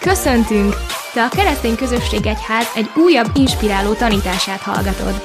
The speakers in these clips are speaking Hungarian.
Köszöntünk! Te a Keresztény Közösség Egyház egy újabb inspiráló tanítását hallgatod.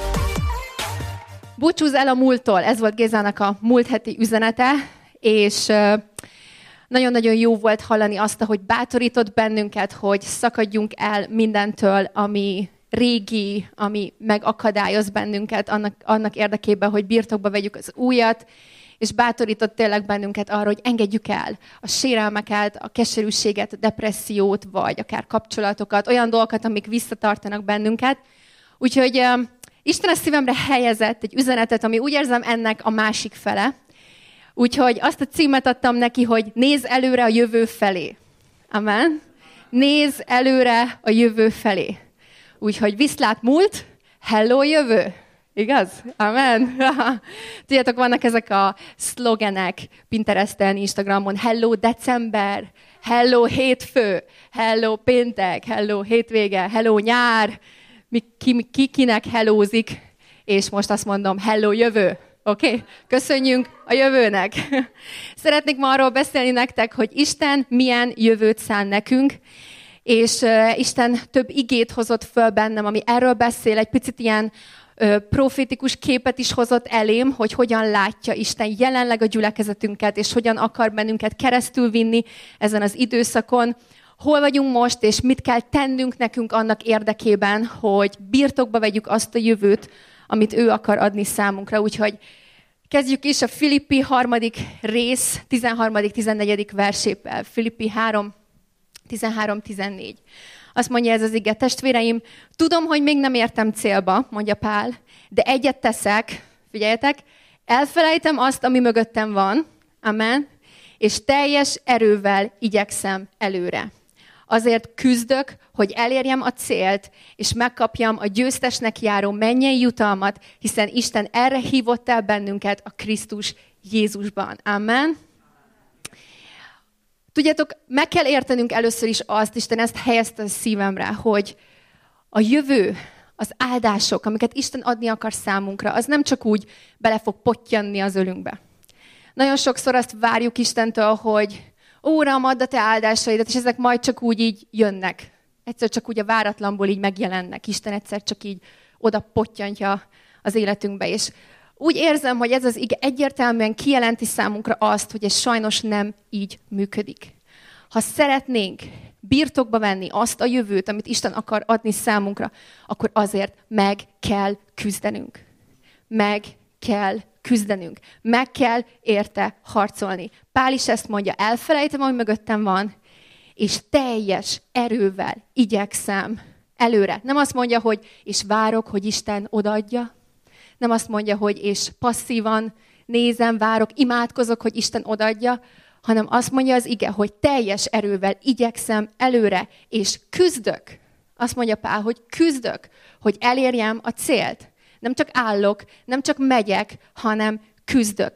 Búcsúzz el a múlttól, ez volt Gézának a múlt heti üzenete, és nagyon-nagyon jó volt hallani azt, hogy bátorított bennünket, hogy szakadjunk el mindentől, ami régi, ami megakadályoz bennünket annak érdekében, hogy birtokba vegyük az újat, és bátorított tényleg bennünket arra, hogy engedjük el a sérelmeket, a keserűséget, a depressziót, vagy akár kapcsolatokat, olyan dolgokat, amik visszatartanak bennünket. Úgyhogy Isten a szívemre helyezett egy üzenetet, ami úgy érzem ennek a másik fele. Úgyhogy azt a címet adtam neki, hogy nézz előre a jövő felé. Amen. Nézz előre a jövő felé. Úgyhogy viszlát múlt, hello jövő. Igaz? Amen. Tudjátok, vannak ezek a szlogenek Pinteresten, Instagramon. Hello december, hello hétfő, hello péntek, hello hétvége, hello nyár. Kinek hellózik, és most azt mondom, hello jövő. Oké? Köszönjünk a jövőnek. Szeretnék ma arról beszélni nektek, hogy Isten milyen jövőt szán nekünk, és Isten több igét hozott föl bennem, ami erről beszél, egy picit ilyen profétikus képet is hozott elém, hogy hogyan látja Isten jelenleg a gyülekezetünket, és hogyan akar bennünket keresztül vinni ezen az időszakon. Hol vagyunk most, és mit kell tennünk nekünk annak érdekében, hogy birtokba vegyük azt a jövőt, amit ő akar adni számunkra. Úgyhogy kezdjük is a Filippi 3. rész, 13.-14. versével. Filippi 3, 13-14. Azt mondja ez az ige: testvéreim, tudom, hogy még nem értem célba, mondja Pál, de egyet teszek, figyeljetek, elfelejtem azt, ami mögöttem van, amen, és teljes erővel igyekszem előre. Azért küzdök, hogy elérjem a célt, és megkapjam a győztesnek járó mennyei jutalmat, hiszen Isten erre hívott el bennünket a Krisztus Jézusban. Amen. Tudjátok, meg kell értenünk először is azt, Isten ezt helyezte a szívemre, hogy a jövő, az áldások, amiket Isten adni akar számunkra, az nem csak úgy bele fog pottyanni az ölünkbe. Nagyon sokszor azt várjuk Istentől, hogy Uram, add a te áldásaidat, és ezek majd csak úgy így jönnek. Egyszer csak úgy a váratlanból így megjelennek. Isten egyszer csak így oda pottyantja az életünkbe. És úgy érzem, hogy ez az ige egyértelműen kijelenti számunkra azt, hogy ez sajnos nem így működik. Ha szeretnénk birtokba venni azt a jövőt, amit Isten akar adni számunkra, akkor azért meg kell küzdenünk. Meg kell küzdenünk. Meg kell érte harcolni. Pál is ezt mondja, elfelejtem, ami mögöttem van, és teljes erővel igyekszem előre. Nem azt mondja, hogy és várok, hogy Isten odaadja. Nem azt mondja, hogy és passzívan nézem, várok, imádkozok, hogy Isten odaadja, hanem azt mondja az ige, hogy teljes erővel igyekszem előre, és küzdök. Azt mondja Pál, hogy küzdök, hogy elérjem a célt. Nem csak állok, nem csak megyek, hanem küzdök.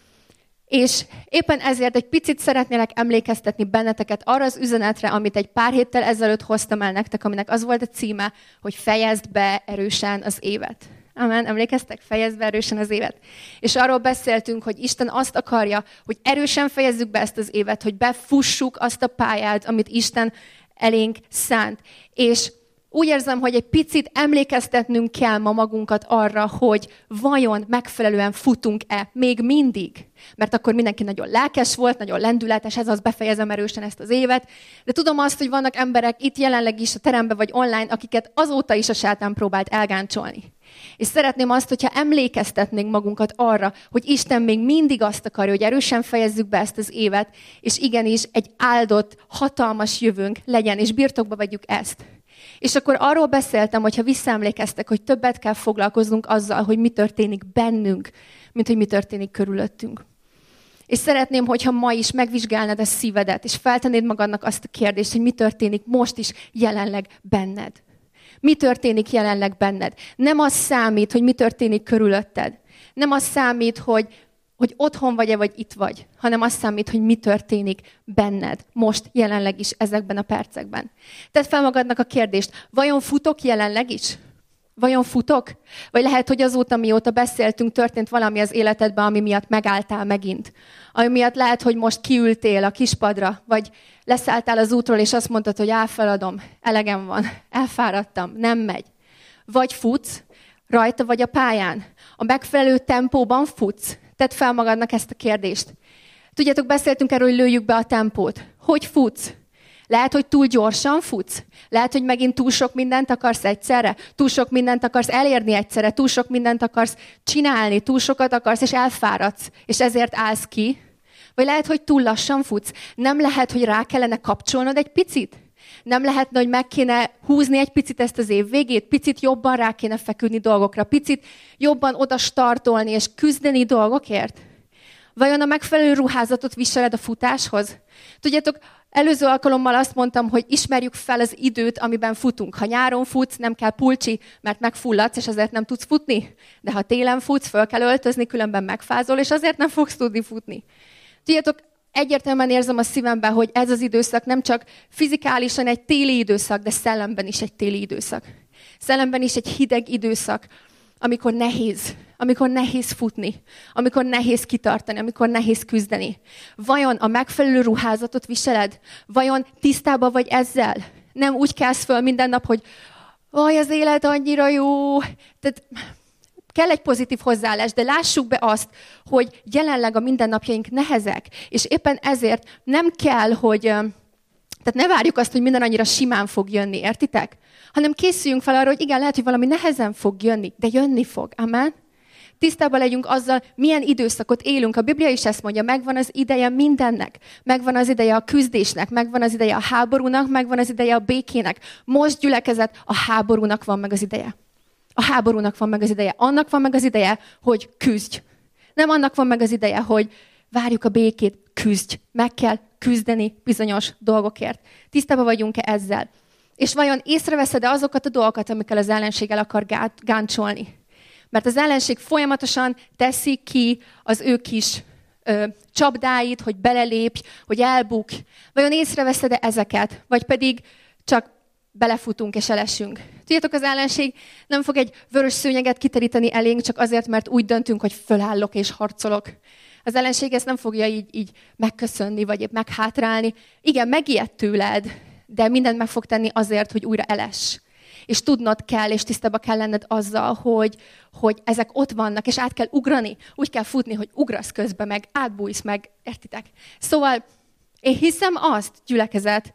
És éppen ezért egy picit szeretnélek emlékeztetni benneteket arra az üzenetre, amit egy pár héttel ezelőtt hoztam el nektek, aminek az volt a címe, hogy fejezd be erősen az évet. Amen, emlékeztek? Fejezd be erősen az évet. És arról beszéltünk, hogy Isten azt akarja, hogy erősen fejezzük be ezt az évet, hogy befussuk azt a pályát, amit Isten elénk szánt. És úgy érzem, hogy egy picit emlékeztetnünk kell ma magunkat arra, hogy vajon megfelelően futunk-e még mindig. Mert akkor mindenki nagyon lelkes volt, nagyon lendületes, ez az, befejezem erősen ezt az évet. De tudom azt, hogy vannak emberek itt jelenleg is a teremben vagy online, akiket azóta is a sátán próbált elgáncsolni. És szeretném azt, hogyha emlékeztetnénk magunkat arra, hogy Isten még mindig azt akarja, hogy erősen fejezzük be ezt az évet, és igenis egy áldott, hatalmas jövőnk legyen, és birtokba vegyük ezt. És akkor arról beszéltem, hogyha visszaemlékeztek, hogy többet kell foglalkoznunk azzal, hogy mi történik bennünk, mint hogy mi történik körülöttünk. És szeretném, hogyha ma is megvizsgálnád a szívedet, és feltennéd magadnak azt a kérdést, hogy mi történik most is jelenleg benned. Mi történik jelenleg benned? Nem az számít, hogy mi történik körülötted. Nem az számít, hogy otthon vagy-e, vagy itt vagy, hanem az számít, hogy mi történik benned most jelenleg is ezekben a percekben. Tedd fel magadnak a kérdést, vajon futok jelenleg is? Vajon futok? Vagy lehet, hogy azóta, mióta beszéltünk, történt valami az életedben, ami miatt megálltál megint. Ami miatt lehet, hogy most kiültél a kispadra, vagy leszálltál az útról, és azt mondtad, hogy feladom, elegem van, elfáradtam, nem megy. Vagy futsz, rajta vagy a pályán. A megfelelő tempóban futsz. Tedd fel magadnak ezt a kérdést. Tudjátok, beszéltünk erről, hogy lőjük be a tempót. Hogy futsz? Lehet, hogy túl gyorsan futsz. Lehet, hogy megint túl sok mindent akarsz egyszerre. Túl sok mindent akarsz elérni egyszerre. Túl sok mindent akarsz csinálni. Túl sokat akarsz, és elfáradsz. És ezért állsz ki. Vagy lehet, hogy túl lassan futsz. Nem lehet, hogy rá kellene kapcsolnod egy picit? Nem lehetne, hogy meg kéne húzni egy picit ezt az év végét? Picit jobban rá kéne feküdni dolgokra? Picit jobban oda startolni és küzdeni dolgokért? Vajon a megfelelő ruházatot viseled a futáshoz? Tudjátok, előző alkalommal azt mondtam, hogy ismerjük fel az időt, amiben futunk. Ha nyáron futsz, nem kell pulcsi, mert megfulladsz, és azért nem tudsz futni. De ha télen futsz, föl kell öltözni, különben megfázol, és azért nem fogsz tudni futni. Tudjátok, egyértelműen érzem a szívemben, hogy ez az időszak nem csak fizikálisan egy téli időszak, de szellemben is egy téli időszak. Szellemben is egy hideg időszak, amikor nehéz futni, amikor nehéz kitartani, amikor nehéz küzdeni. Vajon a megfelelő ruházatot viseled? Vajon tisztában vagy ezzel? Nem úgy kelsz föl minden nap, hogy az élet annyira jó. Tehát kell egy pozitív hozzáállás, de lássuk be azt, hogy jelenleg a mindennapjaink nehezek, és éppen ezért nem kell, hogy... Tehát ne várjuk azt, hogy minden annyira simán fog jönni, értitek? Hanem készüljünk fel arra, hogy igen, lehet, hogy valami nehezen fog jönni, de jönni fog. Amen? Tisztában legyünk azzal, milyen időszakot élünk. A Biblia is ezt mondja, megvan az ideje mindennek. Megvan az ideje a küzdésnek, megvan az ideje a háborúnak, megvan az ideje a békének. Most gyülekezet, a háborúnak van meg az ideje. A háborúnak van meg az ideje. Annak van meg az ideje, hogy küzdj. Nem annak van meg az ideje, hogy várjuk a békét, küzdj. Meg kell küzdeni bizonyos dolgokért. Tisztában vagyunk-e ezzel? És vajon észreveszed-e azokat a dolgokat, amikkel az ellenség el akar gáncsolni? Mert az ellenség folyamatosan teszi ki az ő kis csapdáit, hogy belelépj, hogy elbukj. Vajon észreveszed-e ezeket? Vagy pedig csak belefutunk és elesünk. Tudjátok, az ellenség nem fog egy vörös szőnyeget kiteríteni elénk, csak azért, mert úgy döntünk, hogy fölállok és harcolok. Az ellenség ezt nem fogja így megköszönni, vagy épp meghátrálni. Igen, megijed tőled, de mindent meg fog tenni azért, hogy újra eless. És tudnod kell, és tisztába kell lenned azzal, hogy ezek ott vannak, és át kell ugrani. Úgy kell futni, hogy ugrasz közben, meg átbújsz, meg értitek. Szóval én hiszem azt, gyülekezet,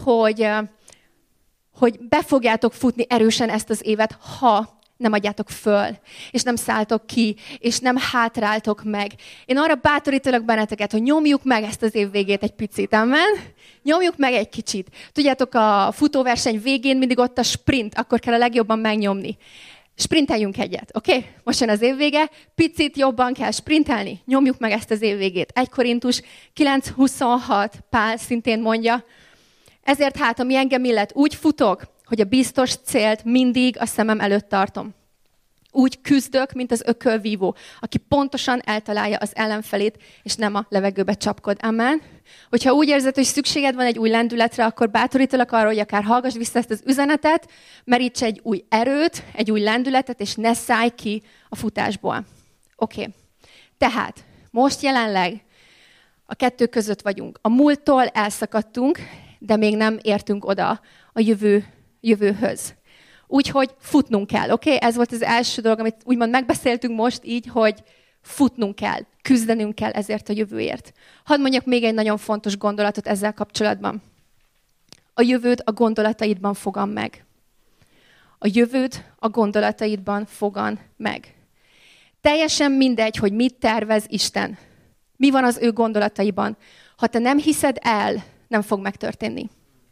hogy be fogjátok futni erősen ezt az évet, ha nem adjátok föl, és nem szálltok ki, és nem hátráltok meg. Én arra bátorítalak benneteket, hogy nyomjuk meg ezt az év végét egy picit, amen? Nyomjuk meg egy kicsit. Tudjátok, a futóverseny végén mindig ott a sprint, akkor kell a legjobban megnyomni. Sprinteljünk egyet, oké? Okay? Most jön az év vége, picit jobban kell sprintelni, nyomjuk meg ezt az év végét. 1 Korintus 9:26, Pál szintén mondja, ezért hát, ami engem illet, úgy futok, hogy a biztos célt mindig a szemem előtt tartom. Úgy küzdök, mint az ökölvívó, aki pontosan eltalálja az ellenfelét, és nem a levegőbe csapkod. Amen? Hogyha úgy érzed, hogy szükséged van egy új lendületre, akkor bátorítalak arra, hogy akár hallgass vissza ezt az üzenetet, meríts egy új erőt, egy új lendületet, és ne szállj ki a futásból. Oké. Tehát, most jelenleg a kettő között vagyunk. A múlttól elszakadtunk, de még nem értünk oda a jövőhöz. Úgyhogy futnunk kell, oké? Ez volt az első dolog, amit úgymond megbeszéltünk most így, hogy futnunk kell, küzdenünk kell ezért a jövőért. Hadd mondjak még egy nagyon fontos gondolatot ezzel kapcsolatban. A jövőd a gondolataidban fogan meg. A jövőd a gondolataidban fogan meg. Teljesen mindegy, hogy mit tervez Isten. Mi van az ő gondolataiban. Ha te nem hiszed el, nem fog megtörténni.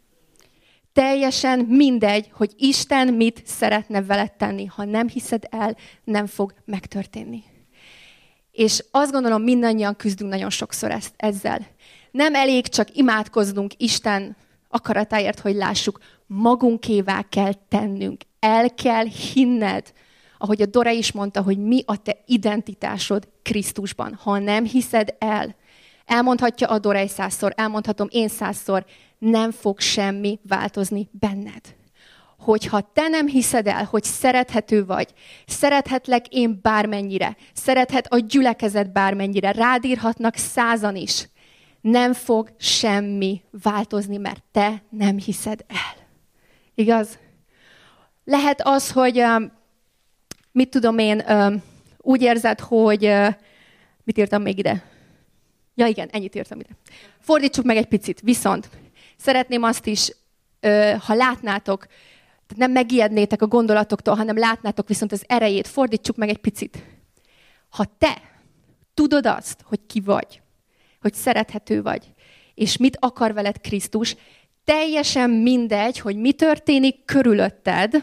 Teljesen mindegy, hogy Isten mit szeretne veled tenni. Ha nem hiszed el, nem fog megtörténni. És azt gondolom, mindannyian küzdünk nagyon sokszor ezzel. Nem elég csak imádkoznunk Isten akaratáért, hogy lássuk, magunkévá kell tennünk. El kell hinned, ahogy a Dora is mondta, hogy mi a te identitásod Krisztusban. Ha nem hiszed el, elmondhatja a Dora 100-szor, elmondhatom én 100-szor, nem fog semmi változni benned. hogyha te nem hiszed el, hogy szerethető vagy, szerethetlek én bármennyire, szerethet a gyülekezet bármennyire, rád írhatnak 100-an is, nem fog semmi változni, mert te nem hiszed el. Igaz? Lehet az, hogy mit tudom én, úgy érzed, hogy mit írtam még ide? Ja igen, ennyit írtam ide. Fordítsuk meg egy picit, viszont szeretném azt is, ha látnátok, tehát nem megijednétek a gondolatoktól, hanem látnátok viszont az erejét, fordítsuk meg egy picit. Ha te tudod azt, hogy ki vagy, hogy szerethető vagy, és mit akar veled Krisztus, teljesen mindegy, hogy mi történik körülötted,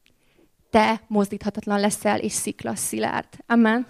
te mozdíthatatlan leszel, és szikla szilárd. Amen.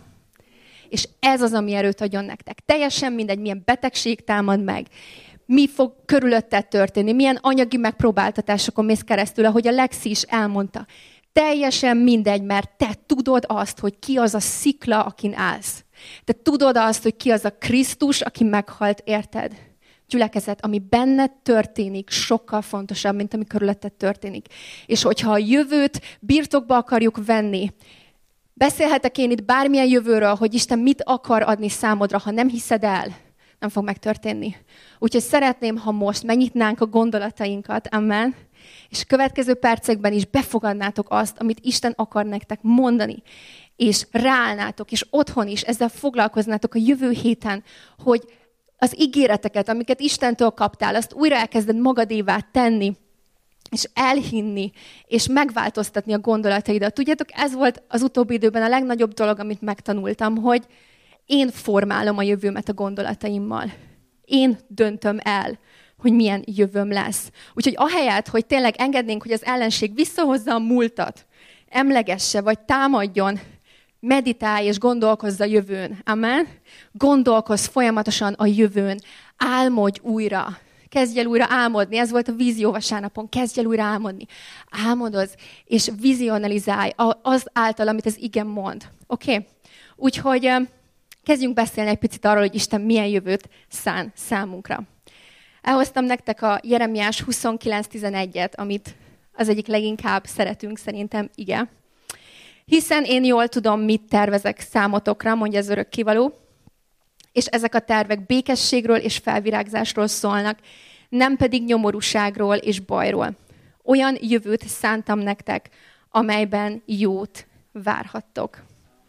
És ez az, ami erőt adjon nektek. Teljesen mindegy, milyen betegség támad meg, mi fog körülötted történni, milyen anyagi megpróbáltatásokon mész keresztül, ahogy a Lexi is elmondta. Teljesen mindegy, mert te tudod azt, hogy ki az a szikla, akin állsz. Te tudod azt, hogy ki az a Krisztus, aki meghalt érted. Gyülekezet, ami benned történik, sokkal fontosabb, mint ami körülötted történik. És hogyha a jövőt birtokba akarjuk venni, beszélhetek én itt bármilyen jövőről, hogy Isten mit akar adni számodra, ha nem hiszed el, nem fog megtörténni. Úgyhogy szeretném, ha most megnyitnánk a gondolatainkat, amen, és a következő percekben is befogadnátok azt, amit Isten akar nektek mondani, és ráállnátok, és otthon is ezzel foglalkoznátok a jövő héten, hogy az ígéreteket, amiket Istentől kaptál, azt újra elkezded magadévá tenni, és elhinni, és megváltoztatni a gondolataidat. Tudjátok, ez volt az utóbbi időben a legnagyobb dolog, amit megtanultam, hogy én formálom a jövőmet a gondolataimmal. Én döntöm el, hogy milyen jövőm lesz. Úgyhogy ahelyett, hogy tényleg engednénk, hogy az ellenség visszahozza a múltat, emlegesse, vagy támadjon, meditálj és gondolkozz a jövőn. Amen? Gondolkozz folyamatosan a jövőn. Álmodj újra. Kezdj el újra álmodni. Ez volt a vízió vasárnapon. Kezdj el újra álmodni. Álmodozz, és vizionalizálj az által, amit az ige mond. Oké? Úgyhogy kezdjünk beszélni egy picit arról, hogy Isten milyen jövőt szán számunkra. Elhoztam nektek a Jeremiás 29:11-et, amit az egyik leginkább szeretünk szerintem, ige. Hiszen én jól tudom, mit tervezek számotokra, mondja az örökkévaló, és ezek a tervek békességről és felvirágzásról szólnak, nem pedig nyomorúságról és bajról. Olyan jövőt szántam nektek, amelyben jót várhattok.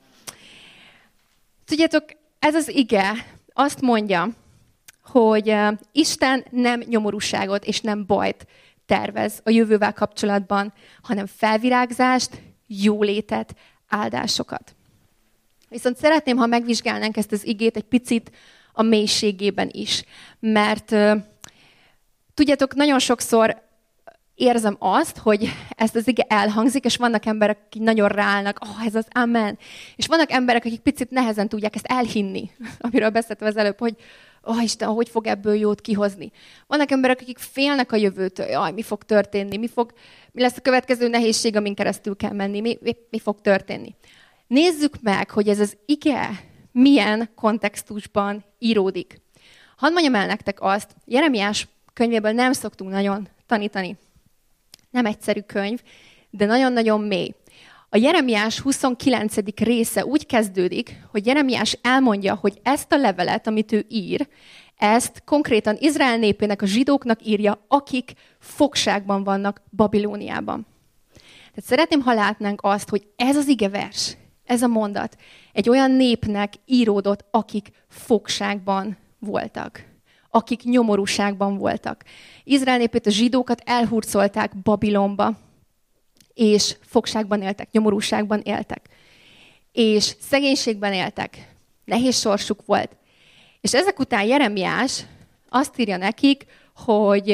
Tudjátok, ez az ige azt mondja, hogy Isten nem nyomorúságot és nem bajt tervez a jövővel kapcsolatban, hanem felvirágzást, jólétet, áldásokat. Viszont szeretném, ha megvizsgálnánk ezt az igét egy picit a mélységében is. Mert tudjátok, nagyon sokszor érzem azt, hogy ezt az ige elhangzik, és vannak emberek, akik nagyon ráállnak, ez az amen. És vannak emberek, akik picit nehezen tudják ezt elhinni, amiről beszéltem az előbb, hogy Isten, hogy fog ebből jót kihozni. Vannak emberek, akik félnek a jövőtől, mi fog történni, mi lesz a következő nehézség, amin keresztül kell menni, mi fog történni. Nézzük meg, hogy ez az ige milyen kontextusban íródik. Hadd mondjam el nektek azt, Jeremiás könyvéből nem szoktunk nagyon tanítani. Nem egyszerű könyv, de nagyon-nagyon mély. A Jeremiás 29. része úgy kezdődik, hogy Jeremiás elmondja, hogy ezt a levelet, amit ő ír, ezt konkrétan Izrael népének, a zsidóknak írja, akik fogságban vannak Babilóniában. Tehát szeretném, ha látnánk azt, hogy ez az igevers, ez a mondat egy olyan népnek íródott, akik fogságban voltak, akik nyomorúságban voltak. Izrael népét, a zsidókat elhurcolták Babilonba, és fogságban éltek, nyomorúságban éltek. És szegénységben éltek. Nehéz sorsuk volt. És ezek után Jeremiás azt írja nekik, hogy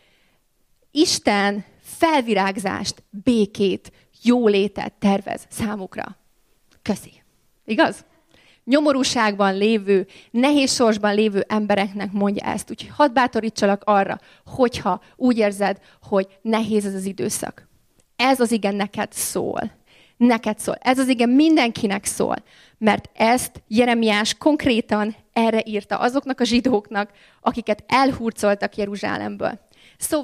Isten felvirágzást, békét, jólétet tervez számukra. Köszi. Igaz? Nyomorúságban lévő, nehéz sorsban lévő embereknek mondja ezt. Úgyhogy hadd bátorítsalak arra, hogyha úgy érzed, hogy nehéz ez az időszak. Ez az ige neked szól. Neked szól. Ez az ige mindenkinek szól. Mert ezt Jeremiás konkrétan erre írta azoknak a zsidóknak, akiket elhurcoltak Jeruzsálemből. Szóval,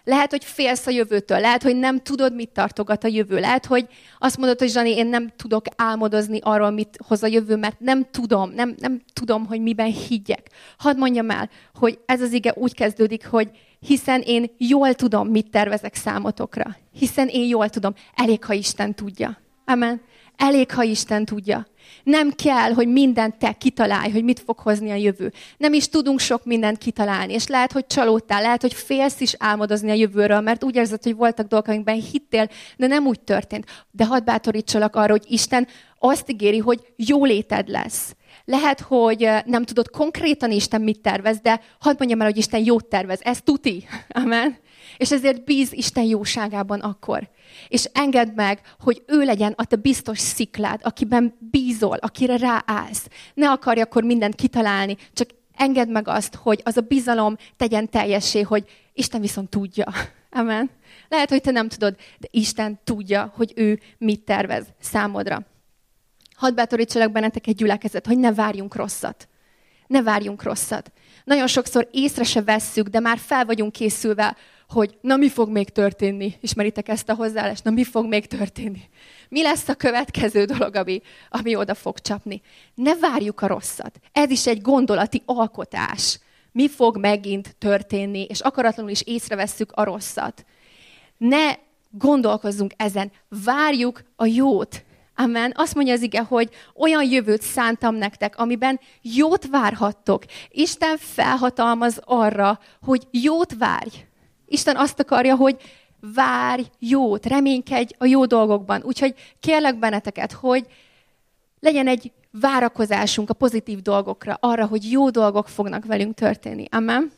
Lehet, hogy félsz a jövőtől, lehet, hogy nem tudod, mit tartogat a jövő. Lehet, hogy azt mondod, hogy Zsani, én nem tudok álmodozni arról, mit hoz a jövő, mert nem tudom, hogy miben higgyek. Hadd mondjam el, hogy ez az ige úgy kezdődik, hogy hiszen én jól tudom, mit tervezek számotokra. Hiszen én jól tudom. Elég, ha Isten tudja. Amen. Elég, ha Isten tudja. Nem kell, hogy mindent te kitalálj, hogy mit fog hozni a jövő. Nem is tudunk sok mindent kitalálni, és lehet, hogy csalódtál, lehet, hogy félsz is álmodozni a jövőről, mert úgy érzed, hogy voltak dolgok, amikben hittél, de nem úgy történt. De hadd bátorítsalak arra, hogy Isten azt ígéri, hogy jóléted lesz. Lehet, hogy nem tudod konkrétan Isten mit tervez, de hadd mondjam el, hogy Isten jót tervez. Ez tuti. Amen. És ezért bíz Isten jóságában akkor. És engedd meg, hogy ő legyen a te biztos sziklád, akiben bízol, akire ráállsz. Ne akarj akkor mindent kitalálni, csak engedd meg azt, hogy az a bizalom tegyen teljessé, hogy Isten viszont tudja. Amen. Lehet, hogy te nem tudod, de Isten tudja, hogy ő mit tervez számodra. Hadd bátorítsalak benneteket, gyülekezet, hogy ne várjunk rosszat. Ne várjunk rosszat. Nagyon sokszor észre se vesszük, de már fel vagyunk készülve, hogy na mi fog még történni? Ismeritek ezt a hozzáállást? Na mi fog még történni? Mi lesz a következő dolog, ami oda fog csapni? Ne várjuk a rosszat. Ez is egy gondolati alkotás. Mi fog megint történni? És akaratlanul is észrevesszük a rosszat. Ne gondolkozzunk ezen. Várjuk a jót. Amen. Azt mondja az ige, hogy olyan jövőt szántam nektek, amiben jót várhattok. Isten felhatalmaz arra, hogy jót várj. Isten azt akarja, hogy várj jót, reménykedj a jó dolgokban. Úgyhogy kérlek benneteket, hogy legyen egy várakozásunk a pozitív dolgokra, arra, hogy jó dolgok fognak velünk történni. Amen.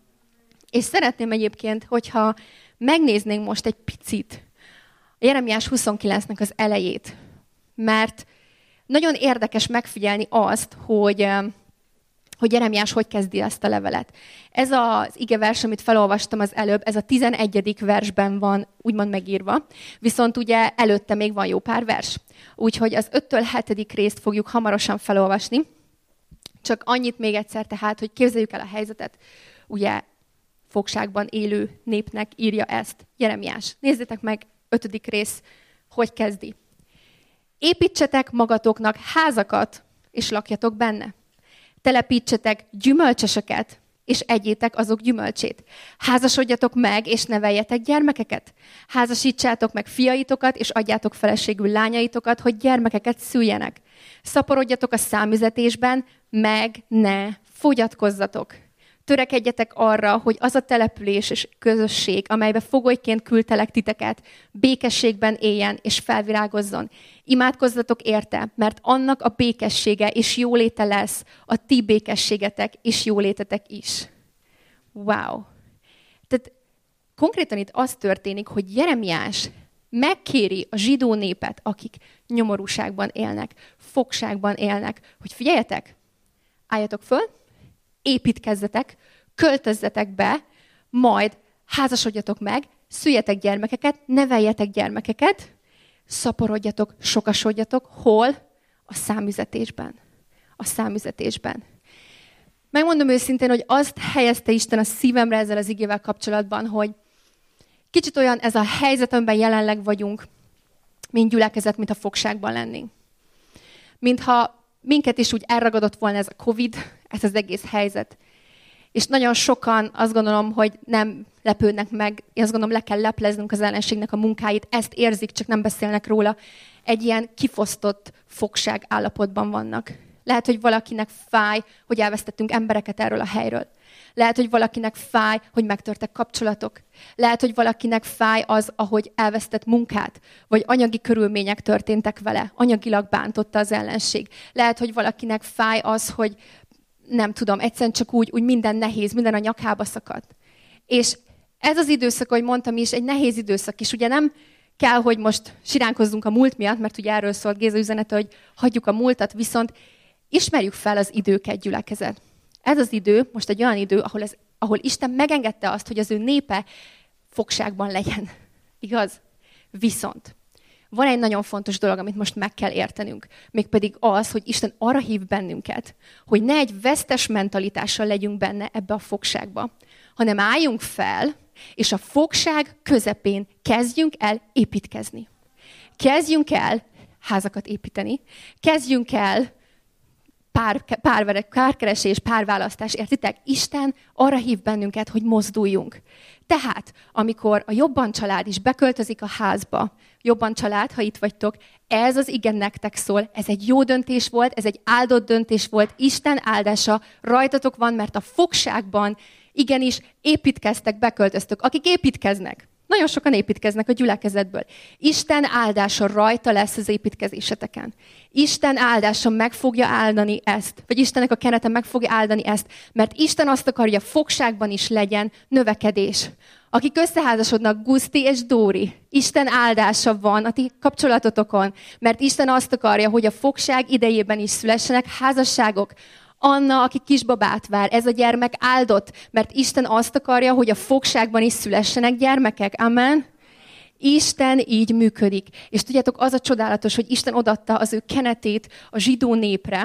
És szeretném egyébként, hogyha megnéznénk most egy picit a Jeremiás 29-nek az elejét, mert nagyon érdekes megfigyelni azt, hogy Jeremiás hogy kezdi ezt a levelet. Ez az igevers, amit felolvastam az előbb, ez a 11. versben van úgymond megírva, viszont ugye előtte még van jó pár vers. Úgyhogy az 5-től 7. részt fogjuk hamarosan felolvasni. Csak annyit még egyszer tehát, hogy képzeljük el a helyzetet, ugye fogságban élő népnek írja ezt Jeremiás. Nézzétek meg, 5. rész, hogy kezdi. Építsetek magatoknak házakat, és lakjatok benne. Telepítsetek gyümölcsösöket, és egyétek azok gyümölcsét. Házasodjatok meg, és neveljetek gyermekeket. Házasítsátok meg fiaitokat, és adjátok feleségül lányaitokat, hogy gyermekeket szüljenek. Szaporodjatok a számüzetésben, meg ne fogyatkozzatok. Törekedjetek arra, hogy az a település és közösség, amelybe fogolyként küldtelek titeket, békességben éljen és felvirágozzon. Imádkozzatok érte, mert annak a békessége és jóléte lesz a ti békességetek és jólétetek is. Wow! Tehát konkrétan itt az történik, hogy Jeremiás megkéri a zsidó népet, akik nyomorúságban élnek, fogságban élnek, hogy figyeljetek, álljatok föl, építkezzetek, költözzetek be, majd házasodjatok meg, szüljetek gyermekeket, neveljetek gyermekeket, szaporodjatok, sokasodjatok. Hol? A számüzetésben. A számüzetésben. Megmondom őszintén, hogy azt helyezte Isten a szívemre ezzel az igével kapcsolatban, hogy kicsit olyan ez a helyzet, amiben jelenleg vagyunk, mint gyülekezet, mint a fogságban lennénk. Mintha minket is úgy elragadott volna ez a Covid, ez az egész helyzet. És nagyon sokan azt gondolom, hogy nem lepődnek meg, én azt gondolom, le kell lepleznünk az ellenségnek a munkáit, ezt érzik, csak nem beszélnek róla. Egy ilyen kifosztott fogság állapotban vannak. Lehet, hogy valakinek fáj, hogy elvesztettünk embereket erről a helyről. Lehet, hogy valakinek fáj, hogy megtörtek kapcsolatok. Lehet, hogy valakinek fáj az, ahogy elvesztett munkát, vagy anyagi körülmények történtek vele, anyagilag bántotta az ellenség. Lehet, hogy valakinek fáj az, hogy nem tudom, egyszerűen csak úgy minden nehéz, minden a nyakába szakadt. És ez az időszak, ahogy mondtam is, egy nehéz időszak is. Ugye nem kell, hogy most siránkozzunk a múlt miatt, mert ugye erről szólt Géza üzenete, hogy hagyjuk a múltat, viszont ismerjük fel az időket, gyülekezet. Ez az idő, most egy olyan idő, ahol Isten megengedte azt, hogy az ő népe fogságban legyen. Igaz? Viszont van egy nagyon fontos dolog, amit most meg kell értenünk. Mégpedig az, hogy Isten arra hív bennünket, hogy ne egy vesztes mentalitással legyünk benne ebbe a fogságba, hanem álljunk fel, és a fogság közepén kezdjünk el építkezni. Kezdjünk el házakat építeni, kezdjünk el párkeresés, párválasztás, értitek? Isten arra hív bennünket, hogy mozduljunk. Tehát, amikor a Jobban család is beköltözik a házba, Jobban család, ha itt vagytok, ez az ige nektek szól, ez egy jó döntés volt, ez egy áldott döntés volt, Isten áldása rajtatok van, mert a fogságban igenis építkeztek, beköltöztök. Akik építkeznek, nagyon sokan építkeznek a gyülekezetből. Isten áldása rajta lesz az építkezéseteken. Isten áldása meg fogja áldani ezt, vagy Istennek a kenete meg fogja áldani ezt, mert Isten azt akarja, hogy a fogságban is legyen növekedés. Akik összeházasodnak, Guszti és Dóri, Isten áldása van a ti kapcsolatotokon, mert Isten azt akarja, hogy a fogság idejében is szülessenek házasságok. Anna, aki kisbabát vár, ez a gyermek áldott, mert Isten azt akarja, hogy a fogságban is szülessenek gyermekek. Amen? Isten így működik. És tudjátok, az a csodálatos, hogy Isten odaadta az ő kenetét a zsidó népre,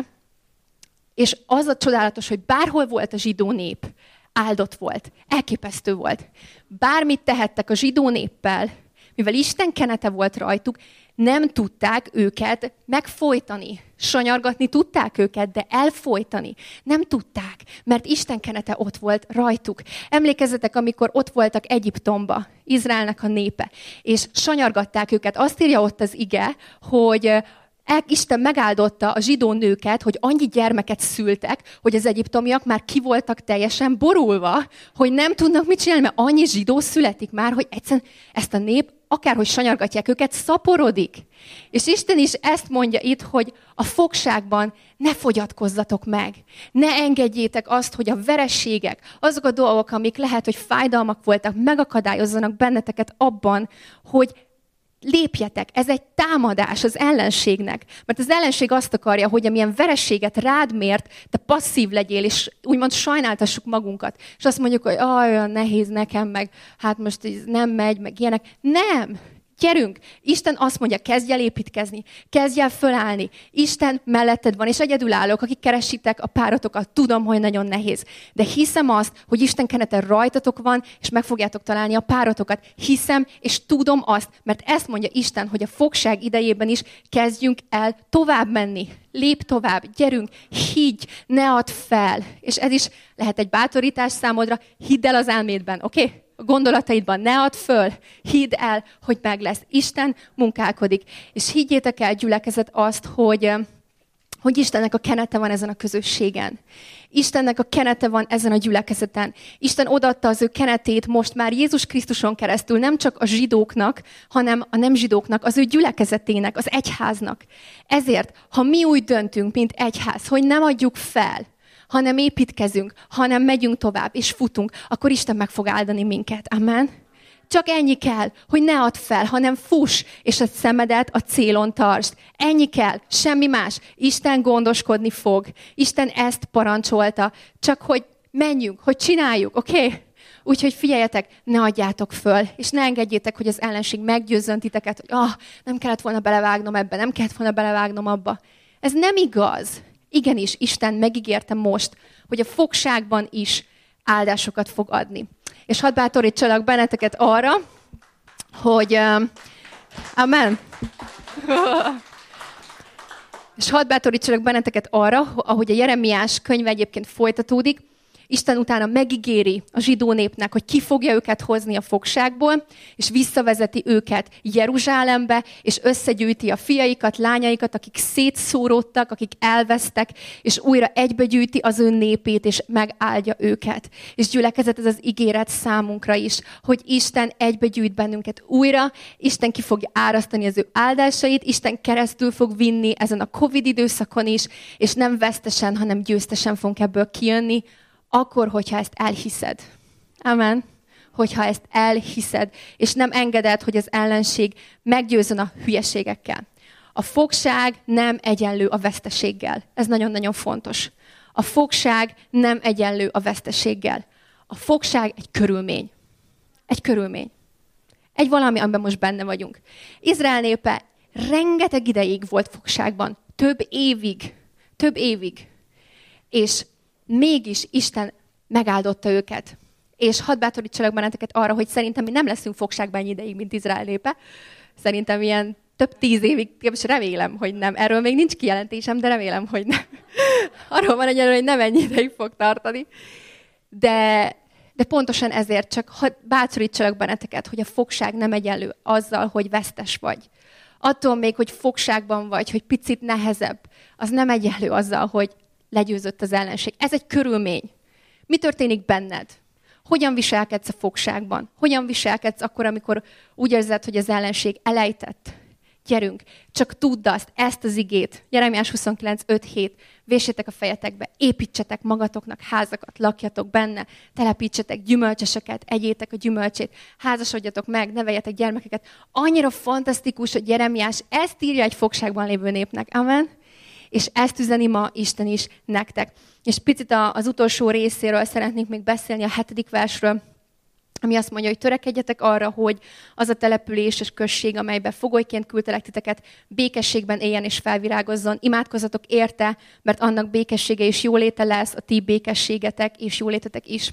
és az a csodálatos, hogy bárhol volt a zsidó nép, áldott volt, elképesztő volt. Bármit tehettek a zsidó néppel, mivel Isten kenete volt rajtuk, nem tudták őket megfojtani. Sanyargatni tudták őket, de elfojtani nem tudták, mert Isten kenete ott volt rajtuk. Emlékezzetek, amikor ott voltak Egyiptomba, Izraelnek a népe, és sanyargatták őket. Azt írja ott az ige, hogy Isten megáldotta a zsidó nőket, hogy annyi gyermeket szültek, hogy az egyiptomiak már ki voltak teljesen borulva, hogy nem tudnak mit csinálni, mert annyi zsidó születik már, hogy egyszerűen ezt a nép, akárhogy sanyargatják őket, szaporodik. És Isten is ezt mondja itt, hogy a fogságban ne fogyatkozzatok meg. Ne engedjétek azt, hogy a vereségek, azok a dolgok, amik lehet, hogy fájdalmak voltak, megakadályozzanak benneteket abban, hogy lépjetek. Ez egy támadás az ellenségnek. Mert az ellenség azt akarja, hogy amilyen vereséget rád mért, te passzív legyél, és úgymond sajnáltassuk magunkat. És azt mondjuk, hogy olyan nehéz nekem, meg hát most ez nem megy, meg ilyenek. Nem! Gyerünk! Isten azt mondja, kezdj el építkezni, kezdj el fölállni. Isten melletted van, és egyedülállók, akik keresitek a párotokat, tudom, hogy nagyon nehéz. De hiszem azt, hogy Isten kenete rajtatok van, és meg fogjátok találni a párotokat. Hiszem, és tudom azt, mert ezt mondja Isten, hogy a fogság idejében is kezdjünk el tovább menni. Lép tovább, gyerünk, higgy, ne add fel. És ez is lehet egy bátorítás számodra, hidd el az elmédben, oké? A gondolataidban ne add föl, hidd el, hogy meg lesz. Isten munkálkodik. És higgyétek el, gyülekezet, azt, hogy Istennek a kenete van ezen a közösségen. Istennek a kenete van ezen a gyülekezeten. Isten odaadta az ő kenetét most már Jézus Krisztuson keresztül nem csak a zsidóknak, hanem a nem zsidóknak, az ő gyülekezetének, az egyháznak. Ezért, ha mi úgy döntünk, mint egyház, hogy nem adjuk fel, hanem építkezünk, hanem megyünk tovább, és futunk, akkor Isten meg fog áldani minket. Amen? Csak ennyi kell, hogy ne add fel, hanem fuss, és a szemedet a célon tartsd. Ennyi kell, semmi más. Isten gondoskodni fog. Isten ezt parancsolta. Csak hogy menjünk, hogy csináljuk, oké? Úgyhogy figyeljetek, ne adjátok föl, és ne engedjétek, hogy az ellenség meggyőzzön titeket, hogy nem kellett volna belevágnom ebbe, nem kellett volna belevágnom abba. Ez nem igaz. Igenis, Isten megígérte most, hogy a fogságban is áldásokat fog adni. És hadd bátorítsalak benneteket arra, hogy... Amen. És hadd bátorítsalak benneteket arra, ahogy a Jeremiás könyve egyébként folytatódik, Isten utána megígéri a zsidó népnek, hogy ki fogja őket hozni a fogságból, és visszavezeti őket Jeruzsálembe, és összegyűjti a fiaikat, lányaikat, akik szétszóródtak, akik elvesztek, és újra egybegyűjti az ő népét, és megáldja őket. És gyülekezet, ez az ígéret számunkra is, hogy Isten egybegyűjt bennünket újra, Isten ki fogja árasztani az ő áldásait, Isten keresztül fog vinni ezen a Covid időszakon is, és nem vesztesen, hanem győztesen fogunk ebből kijönni, akkor, hogyha ezt elhiszed. Amen. Hogyha ezt elhiszed, és nem engeded, hogy az ellenség meggyőzzön a hülyeségekkel. A fogság nem egyenlő a veszteséggel. Ez nagyon-nagyon fontos. A fogság nem egyenlő a veszteséggel. A fogság egy körülmény. Egy körülmény. Egy valami, amiben most benne vagyunk. Izrael népe rengeteg ideig volt fogságban. Több évig. És mégis Isten megáldotta őket. És hadd bátorítsalak benneteket arra, hogy szerintem mi nem leszünk fogságban ennyi ideig, mint Izrael népe. Szerintem ilyen több 10 évig, és remélem, hogy nem. Erről még nincs kijelentésem, de remélem, hogy nem. Arról van egyelőre, hogy nem ennyi ideig fog tartani. De pontosan ezért csak hadd bátorítsalak benneteket, hogy a fogság nem egyenlő azzal, hogy vesztes vagy. Attól még, hogy fogságban vagy, hogy picit nehezebb, az nem egyenlő azzal, hogy legyőzött az ellenség. Ez egy körülmény. Mi történik benned? Hogyan viselkedsz a fogságban? Hogyan viselkedsz akkor, amikor úgy érzed, hogy az ellenség elejtett? Gyerünk, csak tudd azt, ezt az igét, Jeremiás 29.5-7, véssétek a fejetekbe, építsetek magatoknak házakat, lakjatok benne, telepítsetek gyümölcsöseket, egyétek a gyümölcsét, házasodjatok meg, neveljetek gyermekeket. Annyira fantasztikus, hogy Jeremiás ezt írja egy fogságban lévő népnek. Amen? És ezt üzeni ma Isten is nektek. És picit az utolsó részéről szeretnék még beszélni, a 7. versről, ami azt mondja, hogy törekedjetek arra, hogy az a település és község, amelyben fogolyként küldtelek titeket, békességben éljen és felvirágozzon. Imádkozzatok érte, mert annak békessége és jóléte lesz, a ti békességetek és jólétetek is.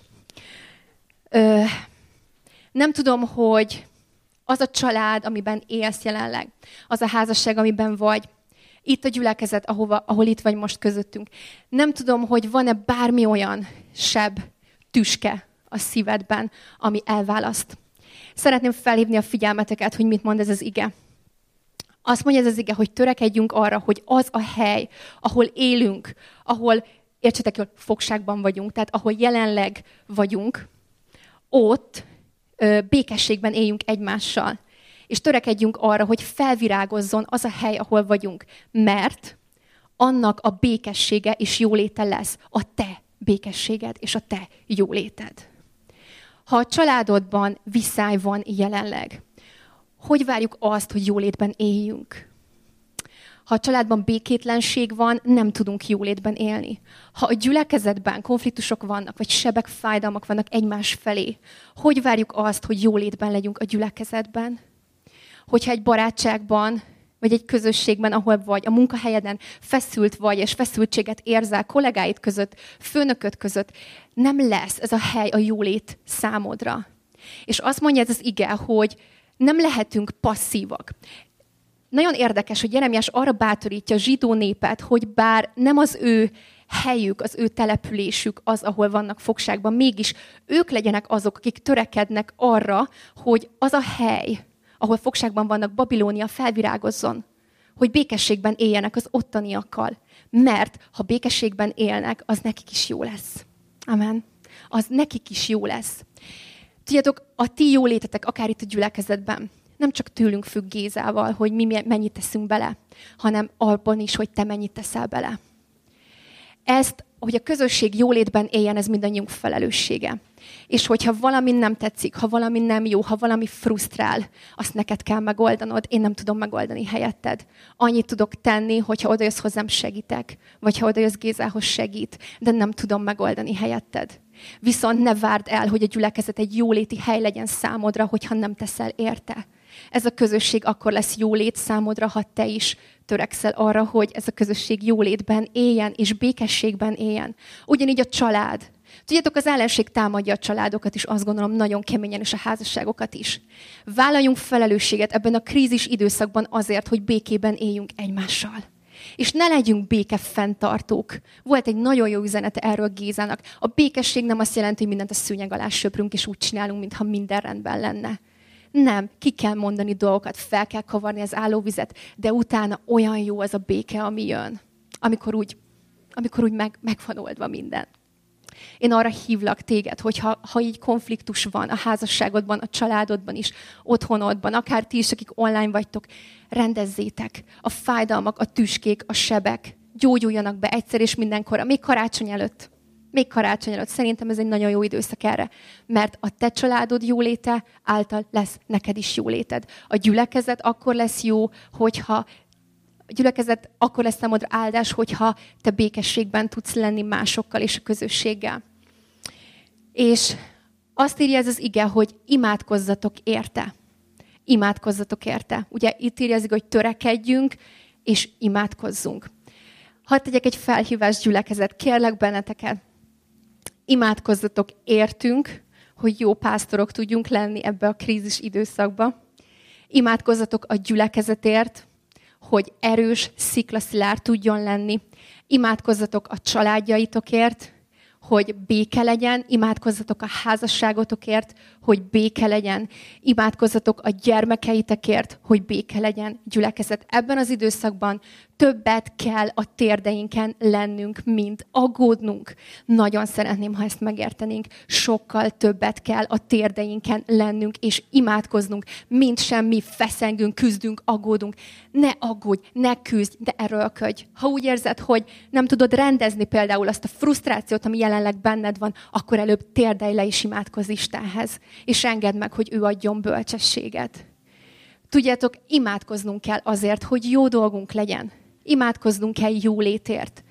Nem tudom, hogy az a család, amiben élsz jelenleg, az a házasság, amiben vagy, itt a gyülekezet, ahol itt vagy most közöttünk. Nem tudom, hogy van-e bármi olyan seb, tüske a szívedben, ami elválaszt. Szeretném felhívni a figyelmeteket, hogy mit mond ez az ige. Azt mondja ez az ige, hogy törekedjünk arra, hogy az a hely, ahol élünk, ahol, értsetek jól, fogságban vagyunk, tehát ahol jelenleg vagyunk, ott békességben éljünk egymással. És törekedjünk arra, hogy felvirágozzon az a hely, ahol vagyunk. Mert annak a békessége és jóléte lesz a te békességed és a te jóléted. Ha a családodban viszály van jelenleg, hogy várjuk azt, hogy jólétben éljünk? Ha a családban békétlenség van, nem tudunk jólétben élni. Ha a gyülekezetben konfliktusok vannak, vagy sebek, fájdalmak vannak egymás felé, hogy várjuk azt, hogy jólétben legyünk a gyülekezetben? Hogyha egy barátságban, vagy egy közösségben, ahol vagy, a munkahelyeden feszült vagy, és feszültséget érzel kollégáid között, főnököd között, nem lesz ez a hely a jólét számodra. És azt mondja ez az ige, hogy nem lehetünk passzívak. Nagyon érdekes, hogy Jeremiás arra bátorítja a zsidó népet, hogy bár nem az ő helyük, az ő településük az, ahol vannak fogságban, mégis ők legyenek azok, akik törekednek arra, hogy az a hely, ahol fogságban vannak, Babilónia felvirágozzon, hogy békességben éljenek az ottaniakkal. Mert ha békességben élnek, az nekik is jó lesz. Amen. Az nekik is jó lesz. Tudjátok, a ti jólétetek, akár itt a gyülekezetben, nem csak tőlünk függ Gézával, hogy mi mennyit teszünk bele, hanem abban is, hogy te mennyit teszel bele. Ezt, hogy a közösség jólétben éljen, ez mindannyiunk felelőssége. És hogyha valami nem tetszik, ha valami nem jó, ha valami frusztrál, azt neked kell megoldanod, én nem tudom megoldani helyetted. Annyit tudok tenni, hogyha odajössz hozzám, segítek, vagy ha odajössz Gézához, segít, de nem tudom megoldani helyetted. Viszont ne várd el, hogy a gyülekezet egy jóléti hely legyen számodra, hogyha nem teszel érte. Ez a közösség akkor lesz jólét számodra, ha te is törekszel arra, hogy ez a közösség jólétben éljen, és békességben éljen. Ugyanígy a család. Tudjátok, az ellenség támadja a családokat is, azt gondolom, nagyon keményen, és a házasságokat is. Vállaljunk felelősséget ebben a krízis időszakban azért, hogy békében éljünk egymással. És ne legyünk békefenntartók. Volt egy nagyon jó üzenete erről Gézának. A békesség nem azt jelenti, hogy mindent a szőnyeg alá söprünk, és úgy csinálunk, mintha minden rendben lenne. Nem, ki kell mondani dolgokat, fel kell kavarni az állóvizet, de utána olyan jó az a béke, ami jön, amikor úgy meg van oldva minden. Én arra hívlak téged, hogy ha így konfliktus van a házasságodban, a családodban is, otthonodban, akár ti is, akik online vagytok, rendezzétek. A fájdalmak, a tüskék, a sebek gyógyuljanak be egyszer és mindenkorra, még karácsony előtt. Szerintem ez egy nagyon jó időszak erre, mert a te családod jóléte által lesz neked is jóléted. A gyülekezet akkor lesz jó, akkor lesz számodra áldás, hogyha te békességben tudsz lenni másokkal és a közösséggel. És azt írja ez az ige, hogy imádkozzatok érte. Imádkozzatok érte. Ugye itt írja az ige, hogy törekedjünk és imádkozzunk. Hadd tegyek egy felhívást, gyülekezet, kérlek benneteket, imádkozzatok értünk, hogy jó pásztorok tudjunk lenni ebbe a krízis időszakba. Imádkozzatok a gyülekezetért, hogy erős, sziklaszilárd tudjon lenni. Imádkozzatok a családjaitokért, hogy béke legyen, imádkozzatok a házasságotokért, hogy béke legyen, imádkozzatok a gyermekeitekért, hogy béke legyen, gyülekezet. Ebben az időszakban többet kell a térdeinken lennünk, mint aggódnunk. Nagyon szeretném, ha ezt megértenénk. Sokkal többet kell a térdeinken lennünk, és imádkoznunk, mint semmi feszengünk, küzdünk, aggódunk. Ne aggódj, ne küzdj, de erőlködj. Ha úgy érzed, hogy nem tudod rendezni például azt a frusztrációt, ami jelenleg benned van, akkor előbb térdelj le és imádkozz Istenhez, és engedd meg, hogy ő adjon bölcsességet. Tudjátok, imádkoznunk kell azért, hogy jó dolgunk legyen. Imádkoznunk kell jólétért.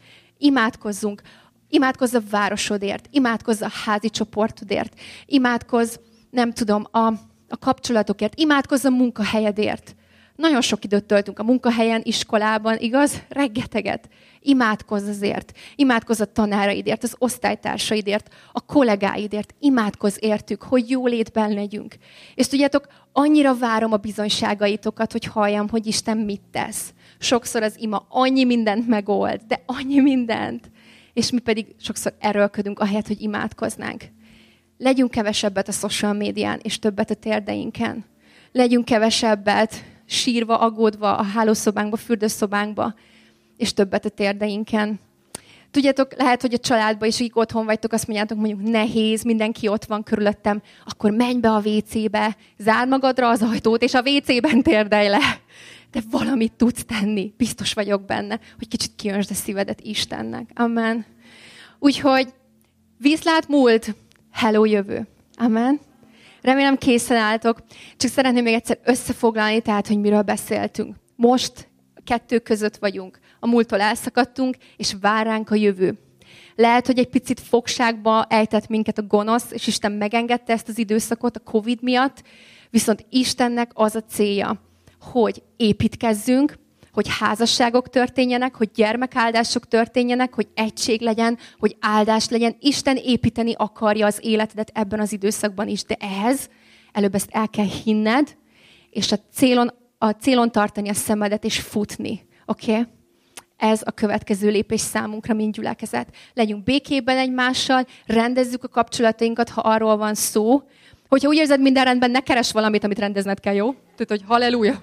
Imádkozz a városodért, imádkozz a házi csoportodért, imádkozz, nem tudom, a kapcsolatokért, imádkozz a munkahelyedért. Nagyon sok időt töltünk a munkahelyen, iskolában, igaz? Rengeteget. Imádkozz azért. Imádkozz a tanáraidért, az osztálytársaidért, a kollégáidért. Imádkozz értük, hogy jólétben legyünk. És tudjátok, annyira várom a bizonyságaitokat, hogy halljam, hogy Isten mit tesz. Sokszor az ima annyi mindent megold, de annyi mindent. És mi pedig sokszor erőlködünk, ahelyett, hogy imádkoznánk. Legyünk kevesebbet a social médián, és többet a térdeinken. Legyünk kevesebbet sírva, aggódva a hálószobánkba, fürdőszobánkba, és többet a térdeinken. Tudjátok, lehet, hogy a családban is, akik otthon vagytok, azt mondjuk nehéz, mindenki ott van körülöttem, akkor menj be a WC-be, zárd magadra az ajtót, és a WC-ben térdelj le. De valamit tudsz tenni, biztos vagyok benne, hogy kicsit kiöntsd a szívedet Istennek. Amen. Úgyhogy viszlát múlt, hello jövő. Amen. Remélem készen álltok. Csak szeretném még egyszer összefoglalni, tehát, hogy miről beszéltünk. Most kettő között vagyunk. A múlttól elszakadtunk, és vár ránk a jövő. Lehet, hogy egy picit fogságba ejtett minket a gonosz, és Isten megengedte ezt az időszakot a Covid miatt, viszont Istennek az a célja, hogy építkezzünk, hogy házasságok történjenek, hogy gyermekáldások történjenek, hogy egység legyen, hogy áldás legyen. Isten építeni akarja az életedet ebben az időszakban is, de ehhez előbb ezt el kell hinned, és a célon tartani a szemedet és futni. Oké? Okay? Ez a következő lépés számunkra, mint gyülekezet. Legyünk békében egymással, rendezzük a kapcsolatainkat, ha arról van szó. Hogyha úgy érzed, minden rendben, ne keres valamit, amit rendezned kell, jó? Tehát, hogy halleluja.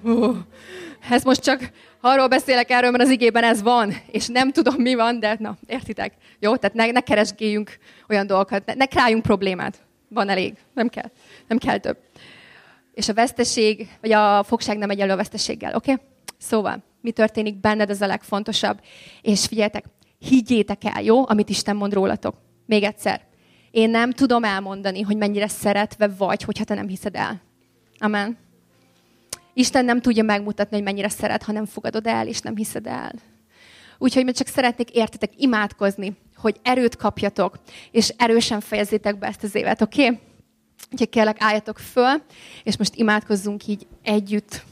Ez most csak arról beszélek erről, mert az igében ez van, és nem tudom, mi van, de na, értitek? Jó? Tehát ne keresgéljünk olyan dolgokat, ne králjunk problémát. Van elég, nem kell több. És a veszteség, vagy a fogság nem egyenlő a veszteséggel, oké? Okay? Szóval, mi történik benned, az a legfontosabb. És figyeljetek, higgyétek el, jó? Amit Isten mond rólatok. Még egyszer. Én nem tudom elmondani, hogy mennyire szeretve vagy, hogyha te nem hiszed el. Amen. Isten nem tudja megmutatni, hogy mennyire szeret, ha nem fogadod el, és nem hiszed el. Úgyhogy én csak szeretnék értetek imádkozni, hogy erőt kapjatok, és erősen fejezzétek be ezt az évet, oké? Okay? Úgyhogy kérlek, álljatok föl, és most imádkozzunk így együtt.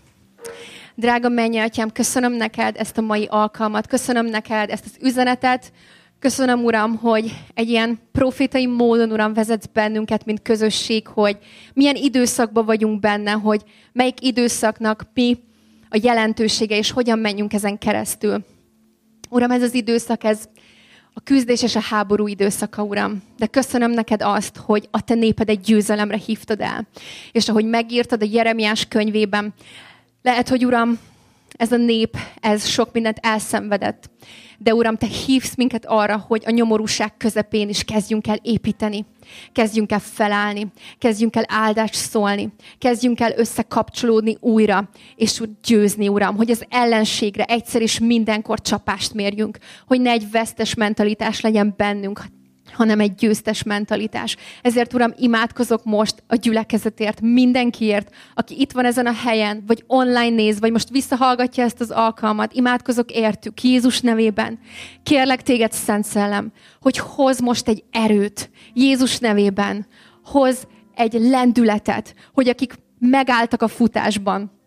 Drága mennyei Atyám, köszönöm neked ezt a mai alkalmat, köszönöm neked ezt az üzenetet, köszönöm, Uram, hogy egy ilyen profétai módon, Uram, vezetsz bennünket, mint közösség, hogy milyen időszakban vagyunk benne, hogy melyik időszaknak mi a jelentősége, és hogyan menjünk ezen keresztül. Uram, ez az időszak, ez a küzdés és a háború időszaka, Uram. De köszönöm neked azt, hogy a te népedet győzelemre hívtad el. És ahogy megírtad a Jeremiás könyvében, lehet, hogy, Uram, ez a nép, ez sok mindent elszenvedett. De, Uram, te hívsz minket arra, hogy a nyomorúság közepén is kezdjünk el építeni. Kezdjünk el felállni, kezdjünk el áldást szólni, kezdjünk el összekapcsolódni újra, és úgy győzni, Uram, hogy az ellenségre egyszer és mindenkor csapást mérjünk, hogy ne egy vesztes mentalitás legyen bennünk, hanem egy győztes mentalitás. Ezért, Uram, imádkozok most a gyülekezetért, mindenkiért, aki itt van ezen a helyen, vagy online néz, vagy most visszahallgatja ezt az alkalmat. Imádkozok értük, Jézus nevében. Kérlek téged, Szent Szellem, hogy hoz most egy erőt, Jézus nevében. Hoz egy lendületet, hogy akik megálltak a futásban,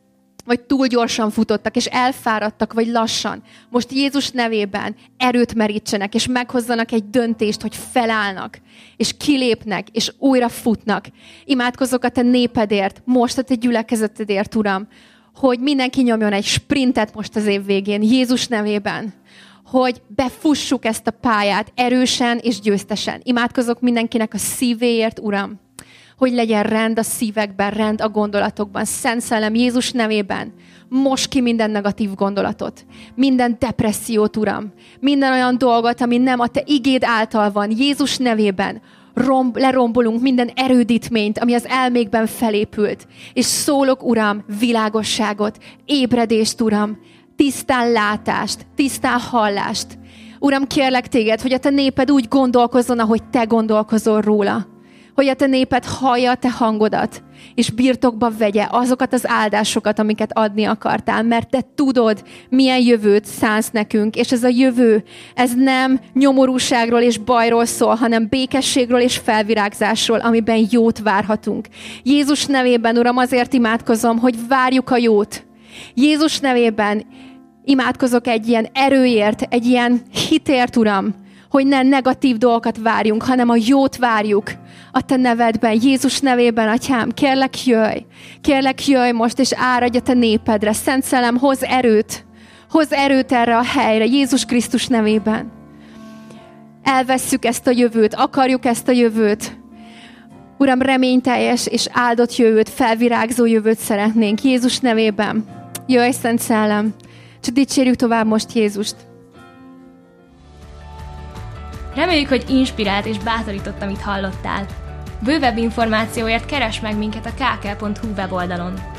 vagy túl gyorsan futottak, és elfáradtak, vagy lassan. Most Jézus nevében erőt merítsenek, és meghozzanak egy döntést, hogy felállnak, és kilépnek, és újra futnak. Imádkozok a te népedért, most a te gyülekezetedért, Uram, hogy mindenki nyomjon egy sprintet most az év végén, Jézus nevében, hogy befussuk ezt a pályát erősen és győztesen. Imádkozok mindenkinek a szívéért, Uram, hogy legyen rend a szívekben, rend a gondolatokban. Szent Szellem Jézus nevében most ki minden negatív gondolatot, minden depressziót, Uram, minden olyan dolgot, ami nem a te igéd által van. Jézus nevében lerombolunk minden erődítményt, ami az elmékben felépült. És szólok, Uram, világosságot, ébredést, Uram, tisztán látást, tisztán hallást. Uram, kérlek téged, hogy a te néped úgy gondolkozzon, ahogy te gondolkozol róla. Hogy a te néped hallja a te hangodat, és birtokba vegye azokat az áldásokat, amiket adni akartál, mert te tudod, milyen jövőt szánsz nekünk, és ez a jövő, ez nem nyomorúságról és bajról szól, hanem békességről és felvirágzásról, amiben jót várhatunk. Jézus nevében, Uram, azért imádkozom, hogy várjuk a jót. Jézus nevében imádkozok egy ilyen erőért, egy ilyen hitért, Uram, hogy ne negatív dolgokat várjunk, hanem a jót várjuk a te nevedben. Jézus nevében, Atyám, kérlek jöjj most, és áradj a te népedre. Szent Szellem, hozz erőt erre a helyre, Jézus Krisztus nevében. Elvesszük ezt a jövőt, akarjuk ezt a jövőt. Uram, reményteljes és áldott jövőt, felvirágzó jövőt szeretnénk. Jézus nevében. Jöjj, Szent Szellem. Csak dicsérjük tovább most Jézust. Reméljük, hogy inspirált és bátorított, amit hallottál. Bővebb információért keresd meg minket a kk.hu weboldalon.